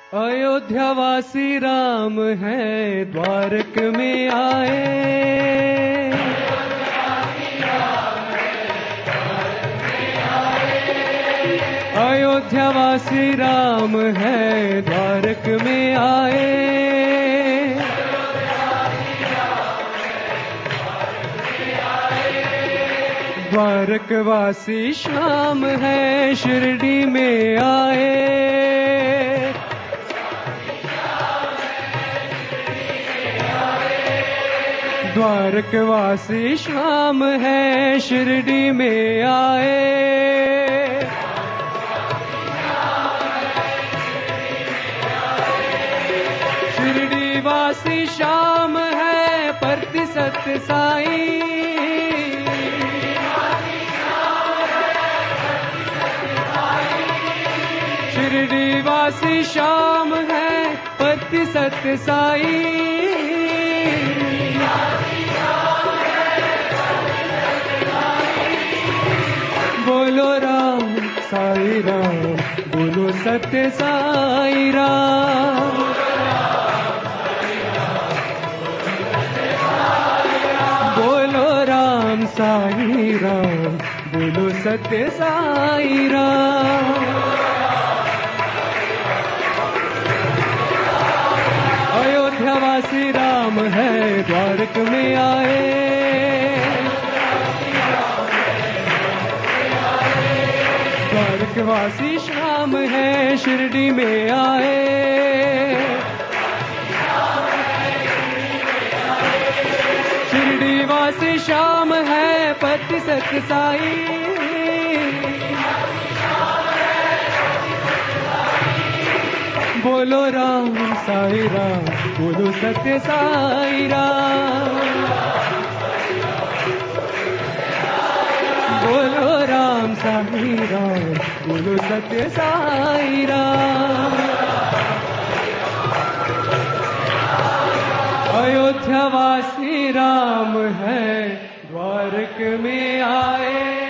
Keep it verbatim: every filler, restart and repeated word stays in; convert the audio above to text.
अयोध्यावासी राम है द्वारक में आए। अयोध्यावासी राम है द्वारक में आए। द्वारकवासी श्याम है शिरडी में आए। द्वारकवासी श्याम है शिरडी में आए। शिरडी वासी श्याम है परति सत्य साई। शिरडी वासी श्याम है परति सत्य साई। बोलो राम साई राम, बोलो सत्य साई राम। बोलो राम साई राम, बोलो सत्य साई राम। अयोध्यावासी राम है द्वारक में आए। द्वारकवासी श्याम है शिरडी में आए। शिरडी वासी श्याम है पति सत्य साई। बोलो राम साई राम, बोलो सत्य साई राम। बोलो राम साई राम, बोलो सत्य साई राम। अयोध्यावासी राम है द्वारक में आए।